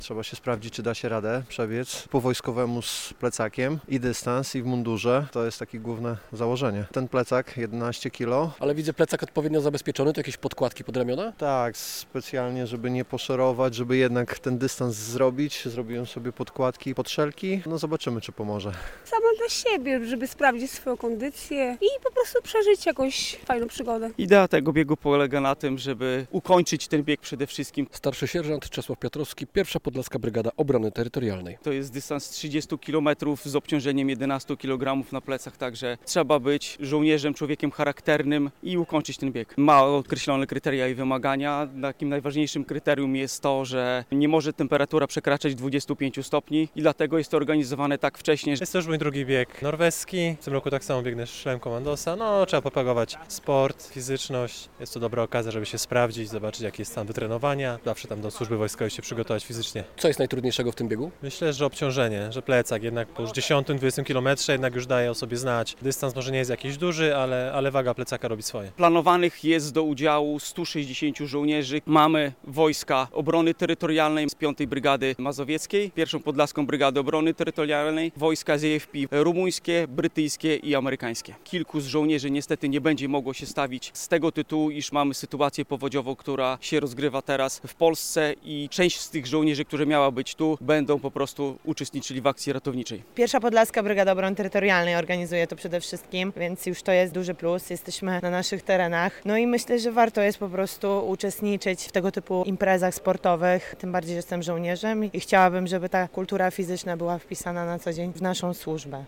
Trzeba się sprawdzić, czy da się radę przebiec po wojskowemu z plecakiem i dystans i w mundurze. To jest takie główne założenie. Ten plecak 11 kg. Ale widzę plecak odpowiednio zabezpieczony, to jakieś podkładki pod ramiona? Tak, specjalnie, żeby nie poszerować, żeby jednak ten dystans zrobić. Zrobiłem sobie podkładki, podszelki. No zobaczymy, czy pomoże. Sama dla siebie, żeby sprawdzić swoją kondycję i po prostu przeżyć jakąś fajną przygodę. Idea tego biegu polega na tym, żeby ukończyć ten bieg przede wszystkim. Starszy sierżant Czesław Piotrowski, pierwsza Podlaska Brygada Obrony Terytorialnej. To jest dystans 30 km z obciążeniem 11 kg na plecach, także trzeba być żołnierzem, człowiekiem charakternym i ukończyć ten bieg. Ma określone kryteria i wymagania. Takim najważniejszym kryterium jest to, że nie może temperatura przekraczać 25 stopni i dlatego jest to organizowane tak wcześnie. Jest to już mój drugi bieg norweski. W tym roku tak samo biegnę szlem komandosa. No, trzeba propagować sport, fizyczność. Jest to dobra okazja, żeby się sprawdzić, zobaczyć jaki jest stan wytrenowania. Zawsze tam do służby wojskowej się przygotować fizycznie. Co jest najtrudniejszego w tym biegu? Myślę, że obciążenie, że plecak jednak po już 10-20 km jednak już daje o sobie znać. Dystans może nie jest jakiś duży, ale waga plecaka robi swoje. Planowanych jest do udziału 160 żołnierzy. Mamy wojska obrony terytorialnej z 5. Brygady Mazowieckiej, 1. Podlaską Brygadę Obrony Terytorialnej, wojska z AFP rumuńskie, brytyjskie i amerykańskie. Kilku z żołnierzy niestety nie będzie mogło się stawić z tego tytułu, iż mamy sytuację powodziową, która się rozgrywa teraz w Polsce i część z tych żołnierzy, którzy miała być tu, będą po prostu uczestniczyli w akcji ratowniczej. Pierwsza Podlaska Brygada Obrony Terytorialnej organizuje to przede wszystkim, więc już to jest duży plus. Jesteśmy na naszych terenach. No i myślę, że warto jest po prostu uczestniczyć w tego typu imprezach sportowych. Tym bardziej, że jestem żołnierzem i chciałabym, żeby ta kultura fizyczna była wpisana na co dzień w naszą służbę.